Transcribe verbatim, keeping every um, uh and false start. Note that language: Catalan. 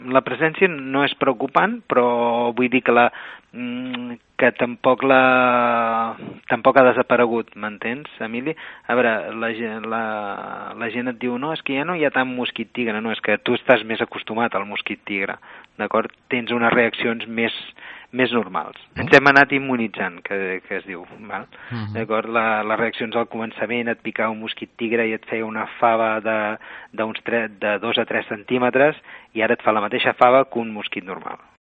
La presència no és preocupant, però vull dir que la que tampoc la tampoc ha desaparegut, m'entens, Emili? A veure, la, la, la gent et diu, no, és que ja no hi ha tant mosquit tigre, no, és que tu estàs més acostumat al mosquit tigre, d'acord? Tens unes reaccions més, més normals. Mm. Ens hem anat immunitzant, que, que es diu, val? Mm-hmm. D'acord? La, les reaccions al començament, et picava un mosquit tigre i et feia una fava de, de, uns tre, de dos a tres centímetres, i ara et fa la mateixa fava que un mosquit normal.